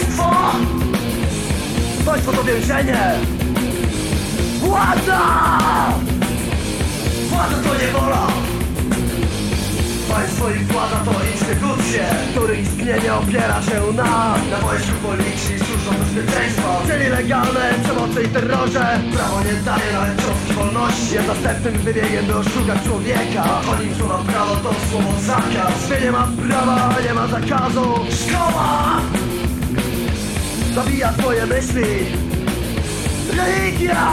Państwo to więzienie. Władza! Władza to niewola. Państwo i władza to instytucje, których istnienie opiera się na wojsku, policji, służbą bezpieczeństwa, czyli legalne przemocy i terrorze. Prawo nie daje nawet cząstki wolności. Jest następnym wybiegiem, by oszukać człowieka. O nim słowa prawo to słowo zakaz. Gdy nie ma prawa, nie ma zakazu. Szkoła zabija twoje myśli. Religia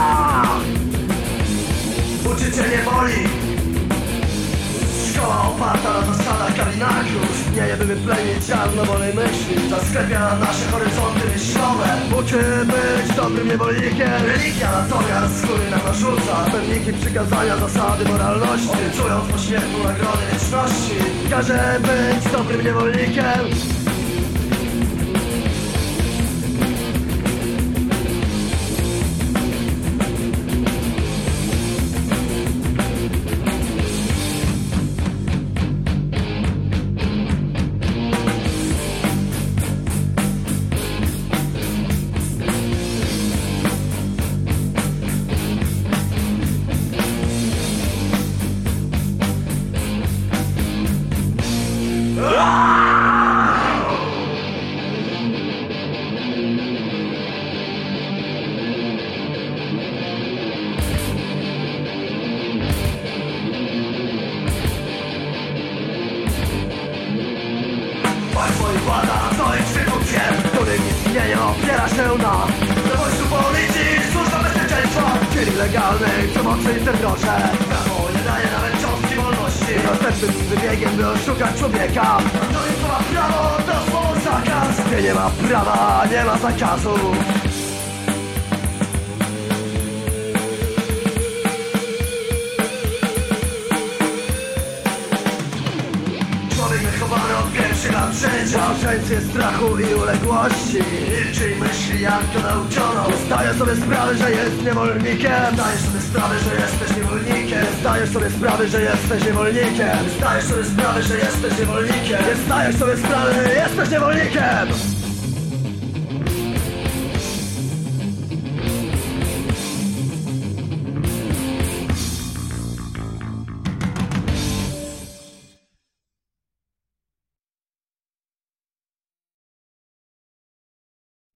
uczy cię niewoli. Szkoła oparta na zasadach Kalinaku istnieje, by wyplenić czarnowolnej myśli. Zasklepia nasze horyzonty myślowe. Uczy być dobrym niewolnikiem. Religia natomiast z góry nam narzuca pewniki, przykazania, zasady moralności. Obiecując pośmiertną nagrodę wieczności. Każe być dobrym niewolnikiem. Państwo i władza to instytucje, których istnienie opiera się na wojsku, policji, służba bezpieczeństwa, czyli legalnej przemocy i terrorze. Prawo nie daje nawet cząstki wolności. Następnym wybiegiem, by oszukać człowieka. To im słowa prawo to słowo zakaz. Gdzie nie ma prawa, nie ma zakazu. Wychowany od pierwszych lat życia, oszczędzie strachu i uległości. Milczy i myśli, jak to nauczono. Zdajesz sobie sprawę, że jest niewolnikiem. Zdajesz sobie sprawę, że jesteś niewolnikiem. Zdajesz sobie sprawę, że jesteś niewolnikiem. Zdajesz sobie sprawę, że jesteś niewolnikiem. Zdajesz sobie sprawę, że jesteś niewolnikiem.